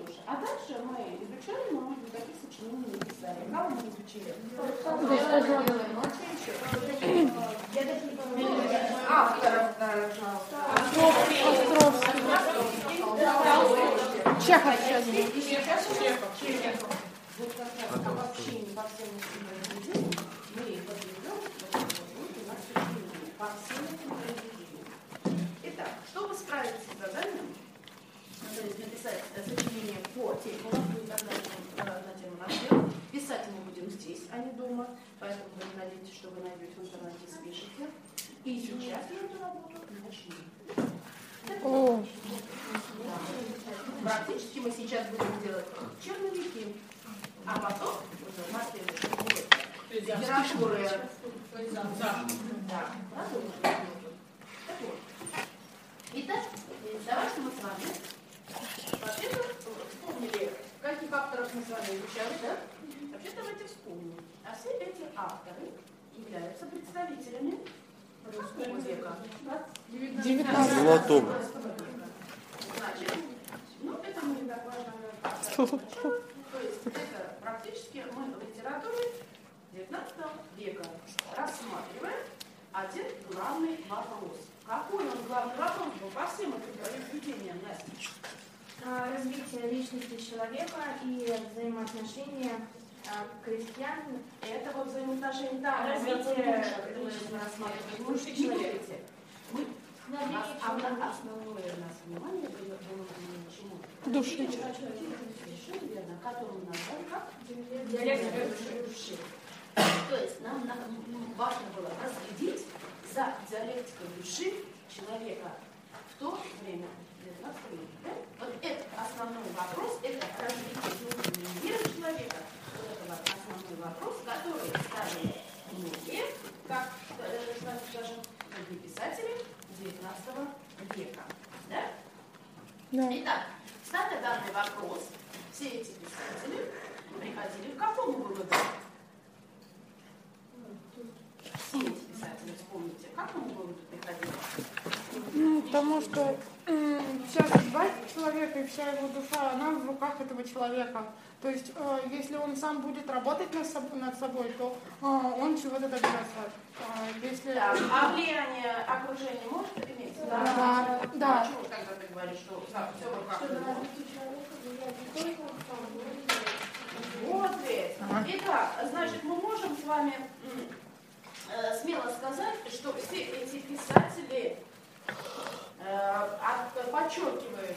тоже. А дальше мы изучали, но, может быть, таких сочинений не писали. Кого мы изучили? Авторов, пожалуйста. Чехов сейчас. Чехов. Вот как раз обобщение по всем этим произведениям мы подведем у нас сочинение по всем этим произведениям. Итак, чтобы справиться с заданием, то есть написать сочинение по теме, у нас будет одна тема на дело. Писать мы будем здесь, а не дома, поэтому вы не надейтесь, что вы найдете в интернете и спишете. И сейчас мы эту работу начнем. Практически мы сейчас будем делать черновики, а потом уже на следующем уроке литературы. Да, продолжим. Так вот. Итак, давайте мы с вами во-первых вспомнили, каких авторов мы с вами изучали, да? Вообще давайте вспомним. А все эти авторы являются представителями русского века. 19. Золотого. Значит, ну это мы не так важно. То есть это практически мы в литературе 19 века рассматриваем один главный вопрос. Какой он главный вопрос был по всем этим произведениям, Настя? Развитие личности человека и взаимоотношения крестьян. Это вот взаимоотношения, да, развитие, мы рассматриваем мужчины человека. Основное у нас внимание дает чему? Души. Совершенно верно, которую мы назвали как диалектика души. То есть нам важно было разглядеть за диалектикой души человека в то время, 19 века. Да? Вот это основной вопрос, это развитие внутренней веры человека. Вот это вот основной вопрос, который ставили многие, как скажем, многие писатели 19 века. Да? Да. Итак, ставя данный вопрос, все эти писатели приходили к какому выводу? Все эти писатели, вспомните, к какому выводу приходили? Потому что вся судьба человека и вся его душа, она в руках этого человека. То есть, если он сам будет работать над собой, то он чего-то добьется. Если... Да. А влияние окружения может иметь? Да. Да. Почему тогда ты говоришь, что все в руках его? Вот ведь. Итак, значит, мы можем с вами смело сказать, что все эти писатели подчеркивают,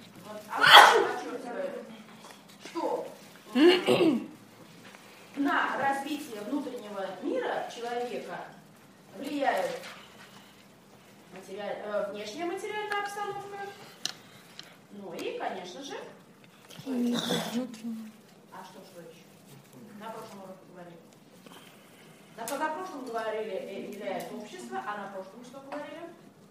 что на развитие внутреннего мира человека влияет внешняя материальная обстановка, ну и, конечно же, а что еще? На прошлом уроке говорили. На позапрошлом говорили, является общество, а на прошлом что говорили?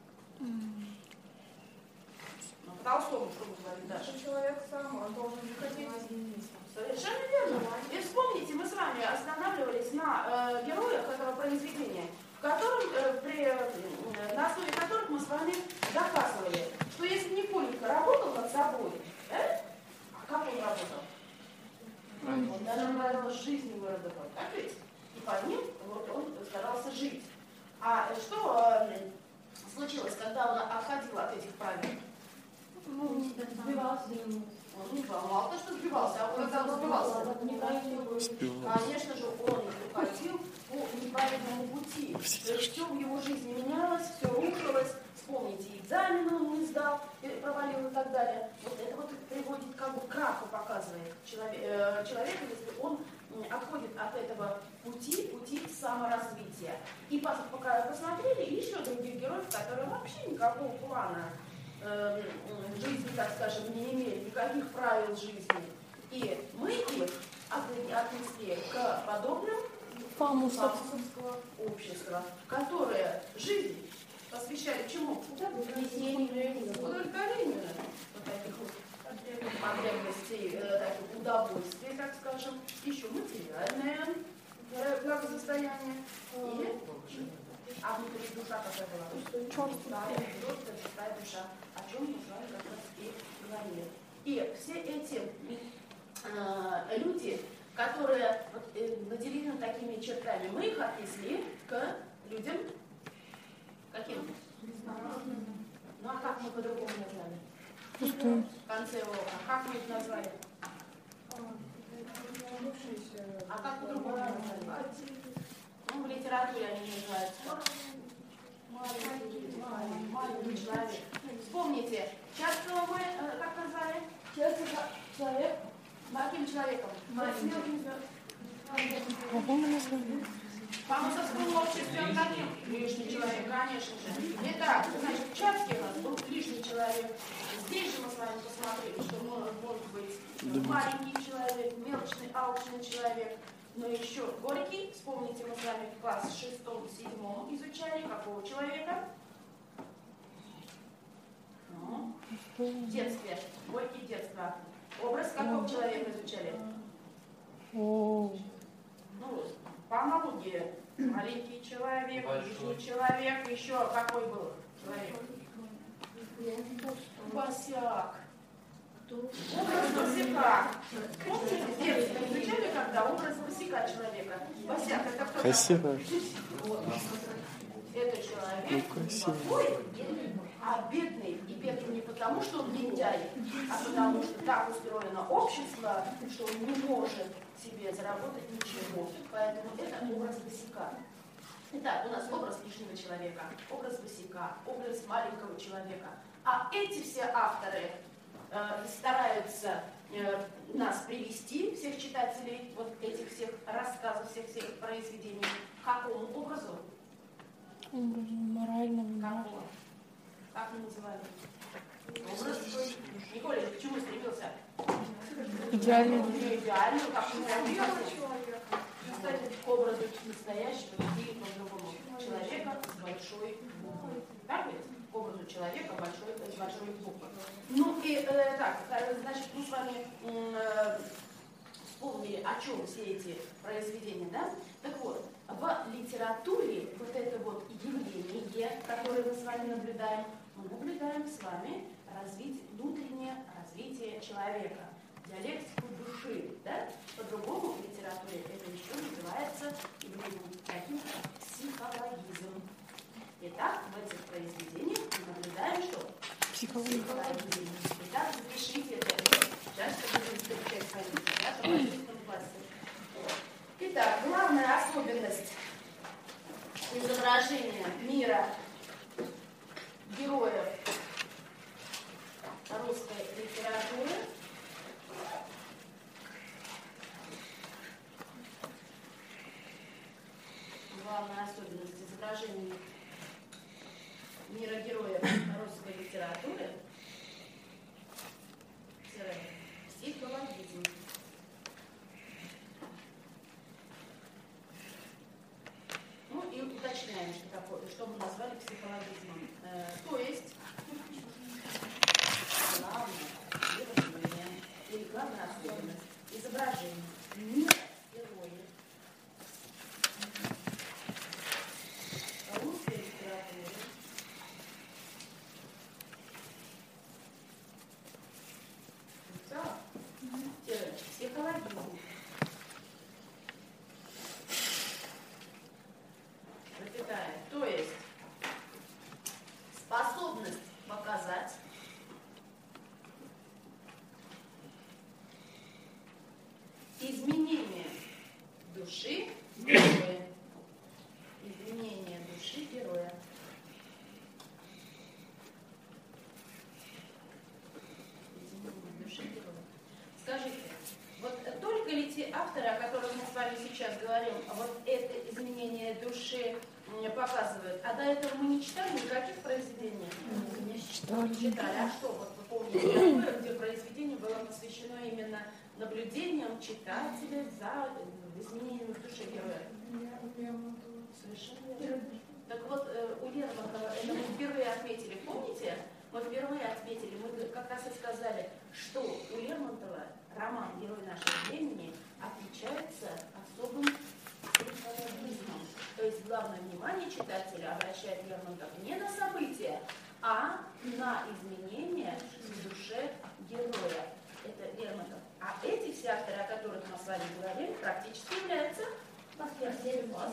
Ну, по Толстому что мы говорили дальше? Человек сам, он должен выходить. Совершенно верно. И вспомните, мы с вами останавливались на героях этого произведения, в котором, на основе которых мы с вами доказывали, что если Николенька работал над собой, а как он работал? Он даже правила жизни выработал, так ведь? И по ним вот он старался жить. А что случилось, когда он отходил от этих правил? Сбивался. Он мало то, что сбивался, а когда он сбивался, конечно же, он уходил по неправильному пути. То есть все в его жизни менялось, все рушилось. Вспомните, экзамены он не сдал, провалил и так далее. Вот это вот приводит как бы к краху, показывает человека, если он отходит от этого пути саморазвития. И пока посмотрели еще других героев, которые вообще никакого плана в жизни, так скажем, не имели, никаких правил жизни. И мы их отнесли к подобным фамусовского общества, которое жизнь посвящали чему? Удовлетворению вот таких вот потребностей, таких удовольствий, так скажем, еще материальное благосостояние. А внутри душа какая была? Пустая душа. О чем мы с вами как раз и говорили. И все эти люди, которые наделены такими чертами, мы их отнесли к людям каким? Ну а как мы по-другому назвали? В конце урока. Как мы их назвали? А как по-другому назвали? Ну, в литературе они называются. Маленький человек. Вспомните, часто мы как назвали? Часто человек. Каким человеком? По мусорскому обществу он каким? Лишний человек, конечно же. Итак, значит, в Чацке у нас был лишний человек. Здесь же мы с вами посмотрели, что может быть маленький человек, мелочный, алчный человек. Но еще Горький, вспомните, мы с вами в классе 6-7 изучали какого человека? Ну, в детстве. Горький детство. Образ какого человека изучали? Ну, по аналогии. Маленький человек, лишний человек, еще какой был человек? Босяк. Образ босяка. Помните, в детстве изучали, когда образ босяка человека? Босяк, это кто? Красиво. Это человек плохой, а бедный. И бедный не потому, что он лентяй, а потому что так устроено общество, что он не может себе заработать ничего. Поэтому это образ босяка. Итак, у нас образ лишнего человека, образ босяка, образ маленького человека. А эти все авторы стараются нас привести, всех читателей, вот этих всех рассказов, всех произведений, к какому образу? Моральному. Какого? Как мы называли? Образ. Николя, к чему стремился? Идеальный. Идеальный, как мы стремился. Кстати, к образу настоящего или по-другому. Человека с большой буквы. Так ведь? К образу человека с большой буквы. Ну и так, значит, мы с вами вспомнили, о чем все эти произведения, да? Так вот, в литературе вот это вот явление, которое мы с вами наблюдаем, мы наблюдаем с вами внутреннее развитие человека, диалектику души, да? По-другому в литературе это еще называется таким психологизм. Итак, в этих произведениях мы наблюдаем, что психологизм. Итак, запишите это. Сейчас будем встречать с вами в 11 классе. Итак, главная особенность изображения мира героев русской литературы главная особенность изображения мира героев русской литературы – психологизм. Ну и уточняем, что такое, что мы назвали психологизмом. То есть главное выражение или главная особенность изображения мира героев русской литературы психологизм. То есть способность показать изменение души героя. Изменение души героя. Изменение души героя. Скажите, вот только ли те авторы, о которых мы с вами сейчас говорим, вот это изменение души показывают, а до этого мы не читали никаких произведений? Не читали. А что, вот вы помните, какое, где произведение было посвящено именно наблюдениям читателя за изменением души героя? Совершенно верно. Так вот, у Лермонтова, это мы впервые отметили, помните? Мы впервые отметили, мы как раз и сказали, что у Лермонтова роман «Герой нашего времени» отличается особым психологизмом. То есть главное внимание читателя обращает Лермонтов не на события, а на изменения в душе героя.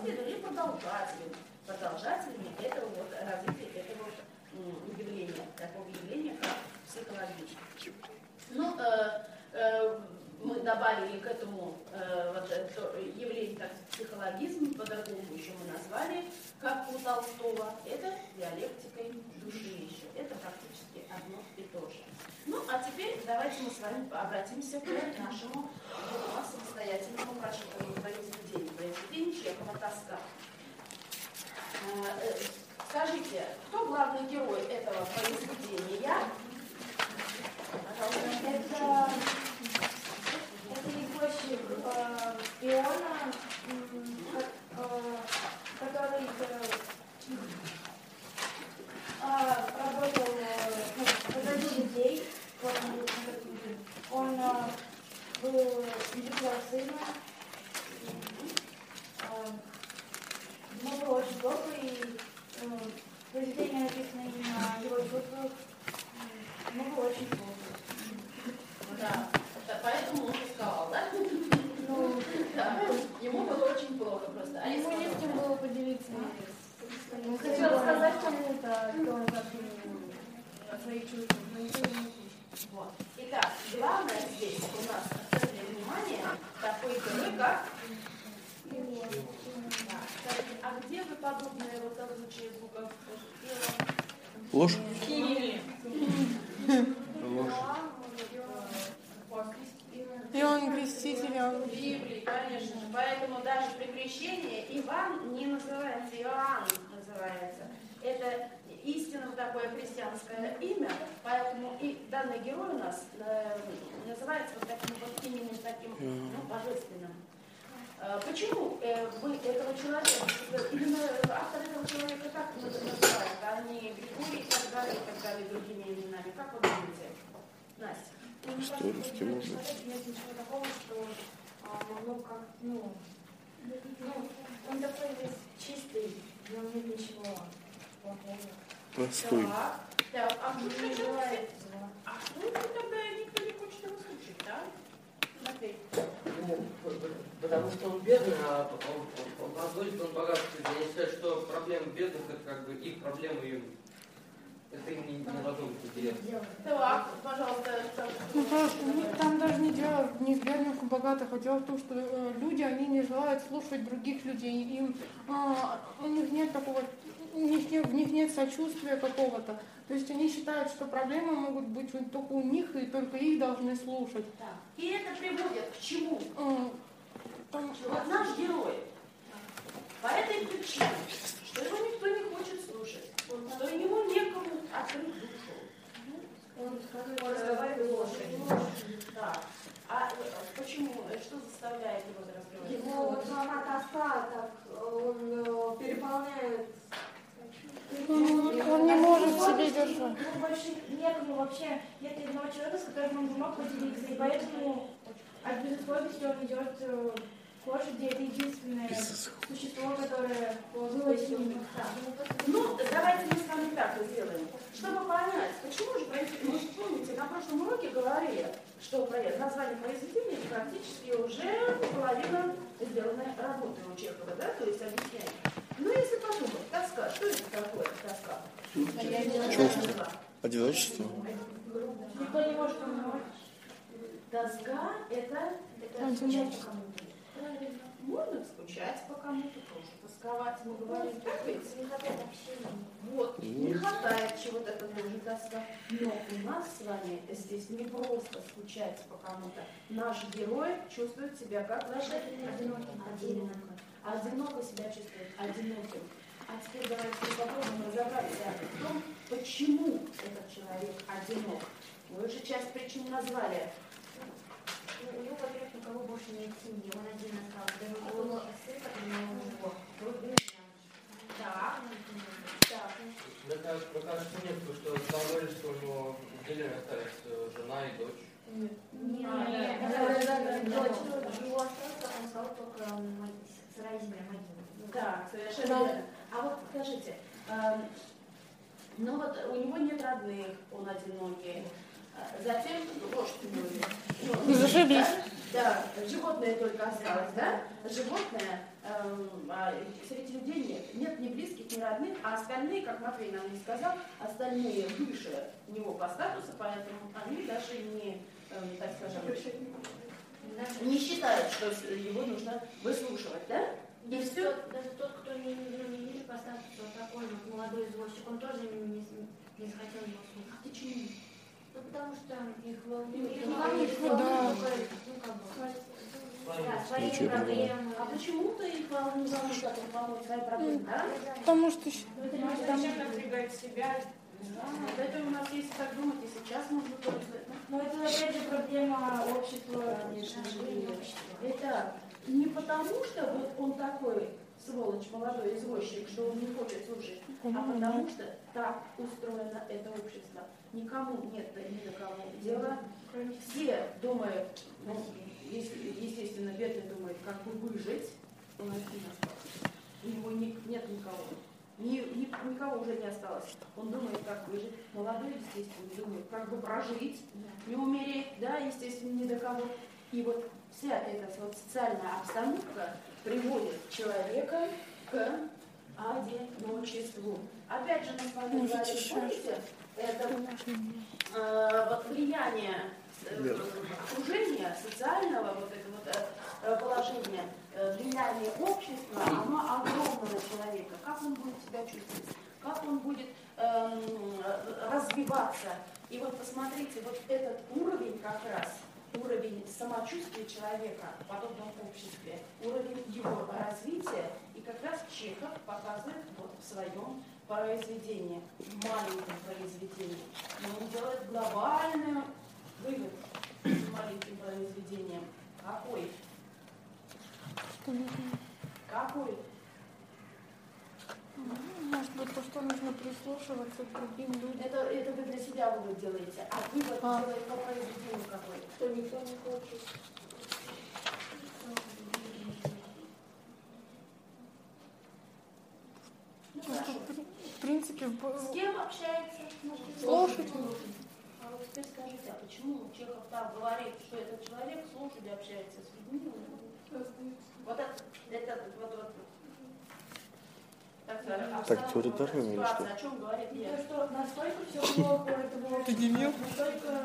последователем и продолжателем. Продолжателями этого вот развития этого явления, такого явления, как психология. Ну, мы добавили к этому вот это явление как психологизм, по-другому еще мы назвали, как у Толстого, это диалектикой души еще. Это практически одно и то же. Ну, а теперь давайте мы с вами обратимся к нашему самостоятельному произведению Чехова «Тоска». Скажите, кто главный герой этого произведения? Это извозчик Иона, который работал, разводил людей. Он был интеллектуал сына. Ему было очень плохо, и произведение написано именно о его чувствах. Ему было очень плохо. Да, поэтому он тосковал, да? Ну, да. Ему было очень плохо просто. А ему не с кем было поделиться. Он хотел сказать кому-то, кто он о своих чувствах, но ничего не слышал. Вот. Итак, главное здесь у нас акцентное внимание такой герой, как а где вы подобное вот озвучие звуков? Ложь. Ложь. Иоанн Креститель, Иоанн. Библии, конечно же. Поэтому даже при крещении Иван не называется, Иоанн называется. Это истинно такое христианское имя, поэтому и данный герой у нас называется вот таким вот именем, таким, божественным. Почему вы этого человека, именно автор этого человека так называют, а не Григорий и так далее, другими именами? Как вы думаете, Настя? Что русский мужик? Нет ничего такого, что он такой весь чистый, в нем нет ничего плохого. Простой. Так, а кто не желает? А что тогда никто не хочет его слушать, да? Матвей. Потому что он бедный, а он позволит, он богатый. Я считаю, что проблемы бедных это как бы их проблемы, им это им не должно быть интересно. Так, пожалуйста. Ну просто там даже не дело не в бедных и богатых, а дело в том, что люди, они не желают слушать других людей. Им, у них нет такого, в них нет сочувствия какого-то. То есть они считают, что проблемы могут быть только у них, и только их должны слушать. Да. И это приводит к чему? Вот наш герой по этой причине, что его никто не хочет слушать, что ему некому открыть душу. Он разговаривает с лошадью. Да. А почему? Что заставляет его разговаривать? Его вот сама тоска, так он переполняет. Он не может себе держать. Ему больше некому вообще, нет ни одного человека, с которым он бы мог поделиться. И поэтому от безысходности он идет к лошади. Это единственное существо, которое было с ним. Ну, давайте мы с вами так сделаем. Чтобы понять, почему же произведение, помните, на прошлом уроке говорили, что название произведения практически уже половина сделанной работы у Чехова, да, то есть объясняет. Ну, если подумать, тоска, что это такое тоска? Чувство. Одиночество. Никто не может понимать. Тоска – это скучать по кому-то. Можно скучать по кому-то, тоже тосковать, мы говорим. Так ведь? Не хватает общения. Вот, не хватает чего-то, это тоже тоска. Но у нас с вами здесь не просто скучать по кому-то. Наш герой чувствует себя как одиноким. Одиноко себя чувствует, одиноким. А теперь давайте попробуем разобраться в том, почему этот человек одинок. Вы же часть причин назвали. У него, во-первых, никого больше нет семьи, он один остался. У него сын, который у него. Так. Мне кажется, нет, потому что там говорили, что у него в деревне остались жена и дочь. Нет, его остался, он стал только сырая земля, могила. Да, совершенно верно. А вот скажите, ну вот у него нет родных, он одинокий. Затем лошадь у него. Зашибись. Да, животное только осталось, да? Животное среди людей нет ни близких, ни родных, а остальные, как Матвей нам и сказал, остальные выше него по статусу, поэтому они даже не, так скажем, не считают, что его нужно выслушивать, да? И все. Даже тот, кто не ниже по статусу, такой вот молодой извозчик, он тоже не захотел его слушать. А почему? Ну, потому что их Ничего не проблемы. А почему-то их волнует, как он помочь свои проблемы, да? Потому что Зачем напрягать себя? Да, вот это у нас, если так думать, и сейчас можно тоже. Но это опять же проблема общества. Конечно же, это не потому, что вот он такой сволочь, молодой извозчик, что он не хочет слушать, а потому что так устроено это общество. Никому нет ни до кого дела. Все думают, ну, естественно, бедный думает, как бы выжить, у нас не осталось. У него нет никого. Никого уже не осталось. Он думает, как выжить. Молодой, естественно, думает, как бы прожить, не умереть, да, естественно, ни до кого. И вот вся эта вот социальная обстановка приводит человека к одиночеству. Опять же, мы с вами говорили, помните, это вот влияние окружения, социального вот это вот положения, влияние общества, оно огромное на человека. Как он будет себя чувствовать, как он будет развиваться. И вот посмотрите, вот этот уровень как раз, уровень самочувствия человека в подобном обществе, уровень его развития, и как раз Чехов показывает вот в своем произведении, маленьком произведении. Но он делает глобальный вывод с маленьким произведением. Какой? Какой? может быть, то, что нужно прислушиваться к другим людям. Это вы для себя вывод делаете, а вывод делает по произведению какой? Что никто не хочет. Ну, хорошо. В принципе, С кем общается? слушать. А вот теперь скажите, а почему Чехов там говорит, что этот человек с лошадью общается с людьми? Вот это вот. Так, теория Дарвина или что? О чем говорит То, я? что настолько все плохо, это было Ты не имел? настолько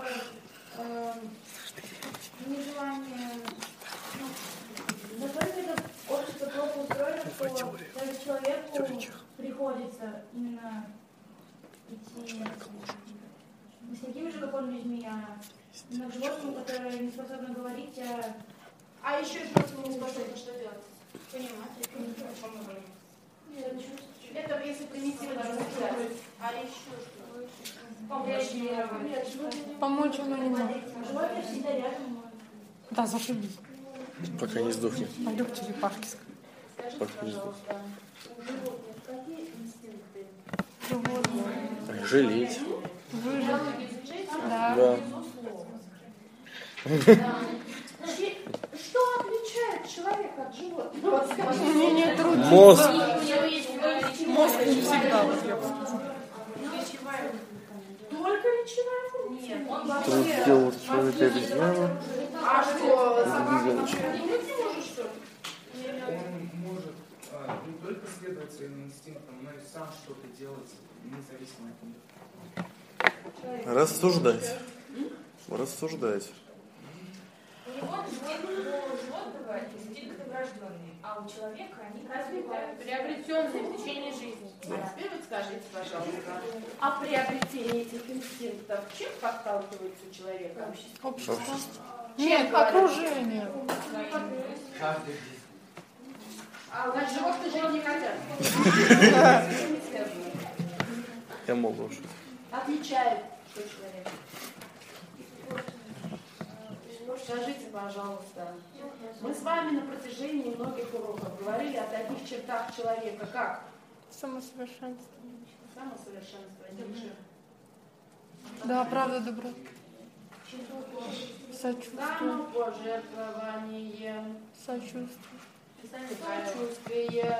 нежелание, настолько это общество плохо устроено, что даже человеку приходится именно идти не с такими же, как он, людьми, а именно к животным, которые не способны говорить, А еще животному не способны что делать? Понимаете? Это если примитивно рассуждать. А еще что? Помочь он не может. животные всегда рядом. Да, зашибись. Пока не сдохнет. Пойду к черепашке. Скажите, пожалуйста, у животных какие инстинкты? Животные. Жалеть. Выжить. Да. Да. Значит, что отличает человека от животного? Вот скажите. Умение трудиться. Мозг. Мозг не всегда. Вот я бы сказала. Только речевая функция? Нет, он Труд вообще... делает человека обезьяну. А что, собака Двигается. думать не может, что ли? Он может не только следовать своим инстинктам, но и сам что-то делать, независимо от них. Рассуждать. Рассуждать. У животного инстинкты врожденные, а у человека они развиваются. Приобретенные в течение жизни. А теперь вот скажите, пожалуйста, о приобретении этих инстинктов чем подталкивается человек? Общество. Чем Нет, говорят? окружение. Каждый А значит, животные жить не хотят. Я могу шутить. Отличает, что человек. Скажите, пожалуйста, мы с вами на протяжении многих уроков говорили о таких чертах человека, как Самосовершенствование. самосовершенствование, Да, правда, добро. Сочувствие. самопожертвование, Сочувствие. сочувствие.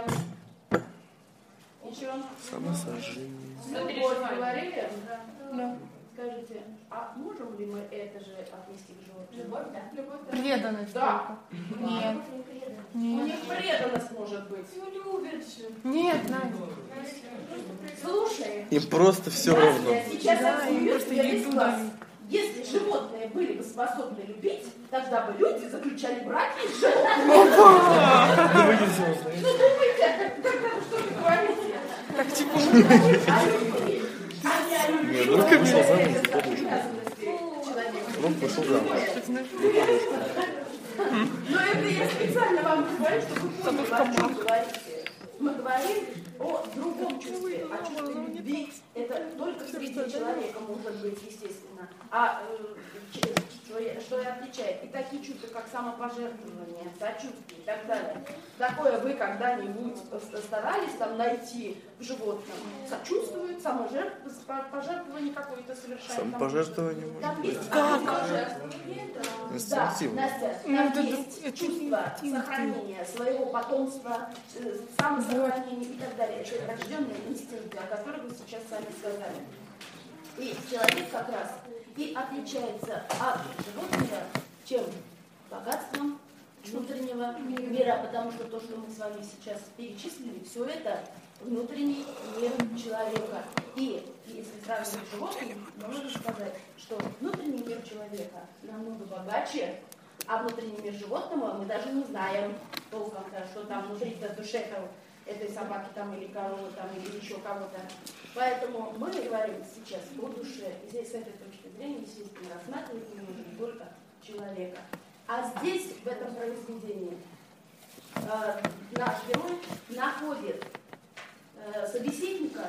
Еще? Самосожжение. Любовь говорили? Да. Скажите, а можем ли мы это же отнести к животным? Любовь, да. Преданность Да. только. Нет. У них преданность может быть. Ну, любят же. Нет, Надя. Слушай, Им просто все равно. Настя, сейчас Да, им отсую просто тебе весь еду класс. дают. Если животные были бы способны любить, тогда бы люди заключали браки с животными. Что думаете? Что вы говорите? Так типа. Нет, ну как вышел замуж за подушку. Ну, пошел замуж. Но это я специально вам говорю, чтобы вы поняли, о чем говорите. Мы говорим о другом чувстве, о чувстве любви. Это только среди человека может быть, естественно. А что и отличает? И такие чувства, как самопожертвование, сочувствие и так далее. Такое вы когда-нибудь старались там найти в животном? Сочувствует, самопожертвование какое-то совершает. Самопожертвование Там может есть быть. Да, Инстинктивно. Настя, Ну, там это есть чувство сохранения своего потомства, самосохранения и так далее. Это рожденные инстинкты, о которых вы сейчас сами сказали. И человек как раз и отличается от животного чем? Богатством внутреннего мира, потому что то, что мы с вами сейчас перечислили, все это внутренний мир человека. И если сравнивать с животным, можно сказать, что внутренний мир человека намного богаче, а внутренний мир животного мы даже не знаем толком, что там внутри душе этой собаки там, или коровы там, или еще кого-то. Поэтому мы говорим сейчас о душе. И здесь с этой точки зрения, естественно, рассматривать мы можем только человека. А здесь, в этом произведении, наш герой находит собеседника,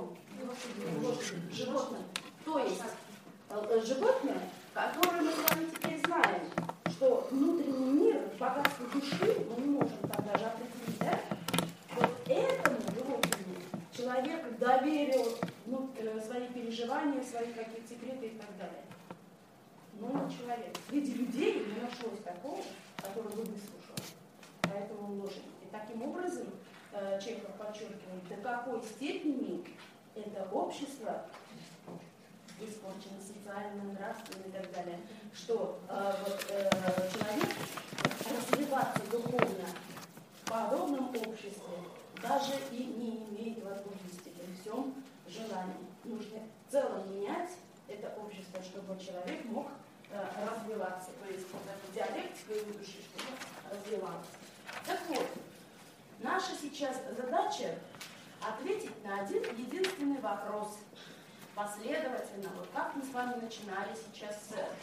животное, то есть животное, которое мы с вами теперь знаем, что внутренний мир, богатство души, мы не можем там даже определить, да? Вот этому животному человек доверил свои переживания, свои какие-то секреты и так далее. Но человек. Среди людей не нашлось такого, который бы выслушал. Поэтому ложен. И таким образом Чехов подчеркивает, до какой степени это общество испорчено социально, нравственно и так далее, что человек развиваться духовно в подобном обществе даже и не имеет возможности при всем желании. Нужно в целом менять это общество, чтобы человек мог развиваться, то есть вот эта диалектика его души, чтобы развивалась. Так вот, наша сейчас задача ответить на один единственный вопрос. Последовательно, вот как мы с вами начинали сейчас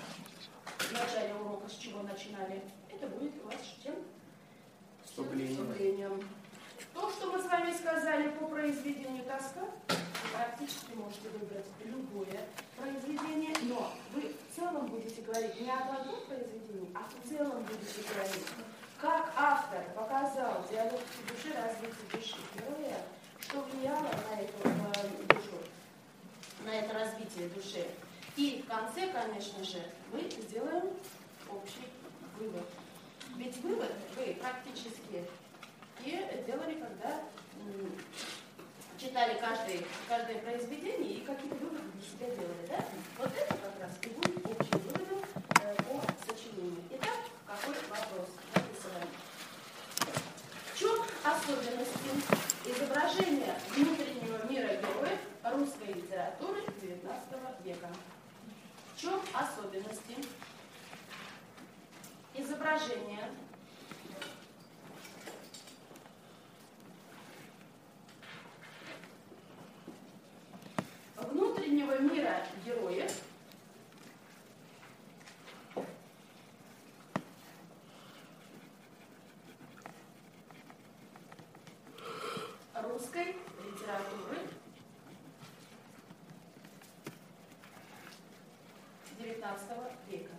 в начале урока, с чего начинали, это будет у вас чем? Вступлением. То, что мы с вами сказали по произведению «Тоска», вы практически можете выбрать любое произведение, но вы в целом будете говорить не об одном произведении, а в целом будете говорить, как автор показал диалектику души, развитие души героя, что влияло на эту душу, на это развитие души. И в конце, конечно же, мы сделаем общий вывод. Ведь вывод вы практически и делали, когда читали каждое произведение и какие-то выводы для себя делали, да? Вот это как раз и будет общим выводом по сочинению. Итак, какой вопрос? В чем особенности изображения внутреннего мира героев русской литературы XIX века? В чем особенности изображения внутреннего мира героев русской литературы XIX века?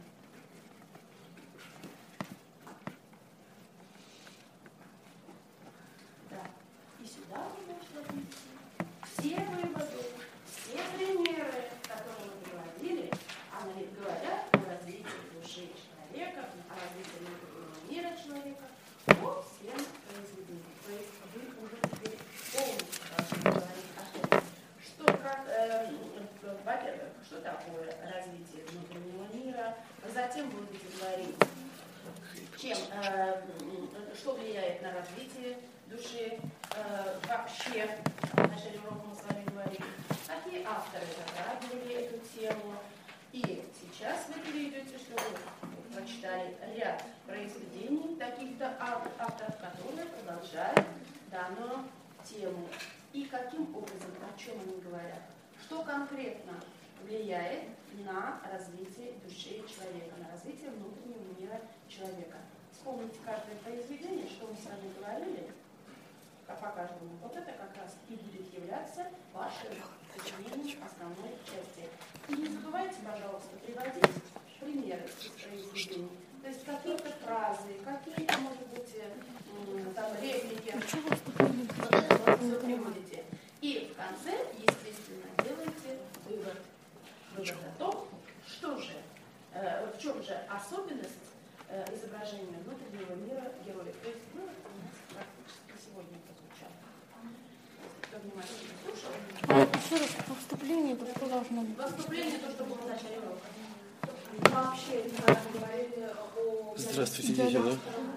Да. И сюда вы можете отнести все выводы, все примеры, которые мы приводили, они говорят о развитии души человека, о развитии внутреннего мира человека по всем произведениям. То есть вы уже теперь полностью должны говорить о том, что, во-первых, что такое развитие внутреннего мира, затем будете говорить, что влияет на развитие души, вообще, в начале урока мы с вами говорили, какие авторы затрагивали эту тему. И сейчас вы перейдете, что вы прочитали ряд произведений таких-то авторов, которые продолжают данную тему. И каким образом, о чем они говорят, что конкретно влияет на развитие души человека, на развитие внутреннего мира человека. Вспомните каждое произведение, что мы с вами говорили, по каждому. Вот это как раз и будет являться вашим сочинением основной части. И не забывайте, пожалуйста, приводить примеры из произведений. То есть какие-то фразы, какие-то, может быть, там, реплики. Все приводите. И в конце, естественно, делаете вывод. Вывод о том, что же, в чем же особенность изображения внутреннего мира героя. То есть вывод у нас практически сегодня прозвучал. Кто внимательно слушал? Еще раз, по вступлению, то что должно быть? Вступление, то, что было в начале урока. Вообще, мы говорили о... Здравствуйте, дети, да?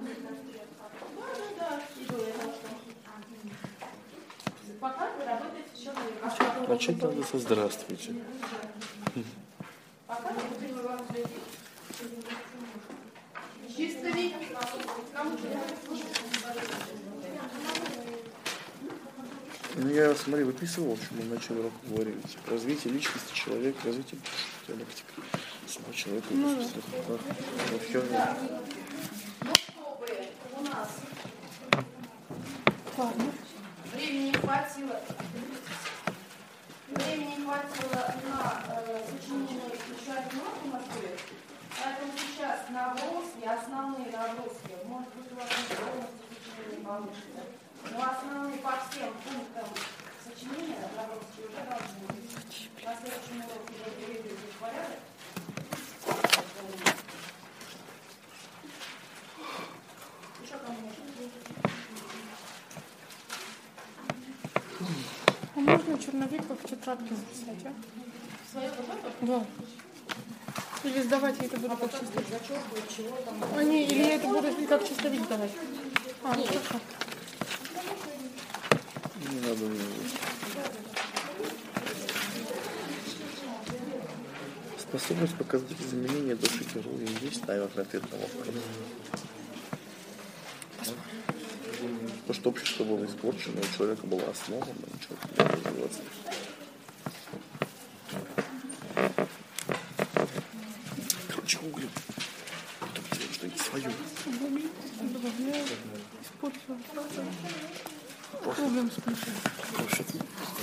Да, иду, я знала, что... Пока вы работаете с человеком. Начать надо со здравствуйте. Пока мы будем вам следить. Чисто видно. Ну, я, смотри, выписывал, что мы в начале урока говорили. Типа, развитие личности человека, развитие диалектики самого человека. Да. Ну, чтобы у нас времени не хватило на сочинение еще один урок в Москве. Поэтому сейчас наброски, основные наброски, может быть, у вас не полностью сочинение получится, но основные по всем пунктам сочинения наброски уже должны быть. На следующем уроке я переведу в порядок. Еще кому нужно? А можно черновик как в тетрадке записать, а? Свою работу? Да. Или сдавать я это буду как чистовик. Зачеркивать, чего там? Или я это буду как чистовик сдавать. Ну хорошо. Не надо мне. Способность показать изменения души героя есть, наверное, ответ на вопрос. То, что общество было испорчено, у человека была основа, но человек не мог развиваться. Короче, углем. Потом тебе что-нибудь свое. Добавляю, использую. Углем смешаю.